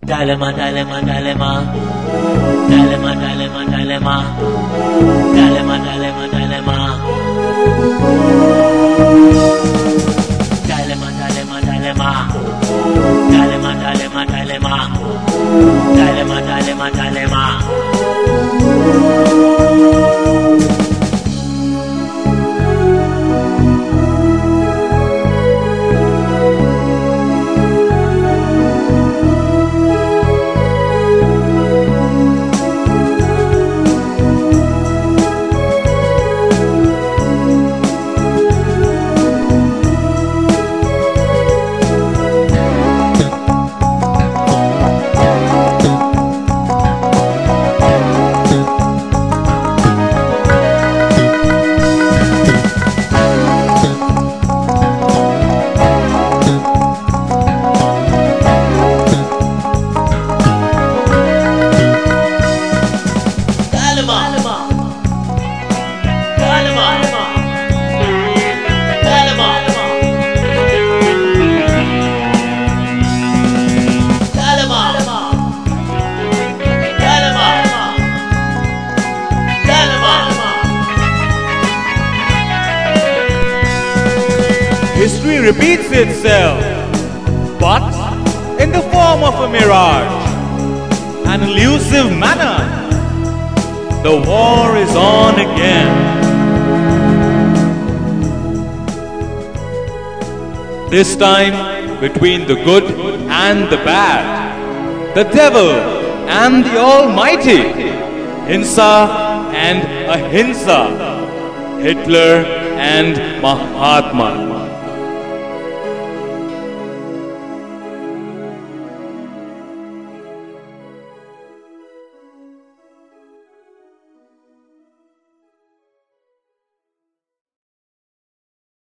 Dilemma, dilemma, dilemma. Dilemma, dilemma, dilemma. Dilemma, dilemma, dilemma. Dilemma, dilemma, dilemma. Dilemma, dilemma, dilemma. Dilemma, dilemma, dilemma. History repeats itself, but in the form of a mirage, an elusive manner. The war is on again. This time between the good and the bad, the devil and the almighty, Hinsa and Ahimsa, Hitler and Mahatma.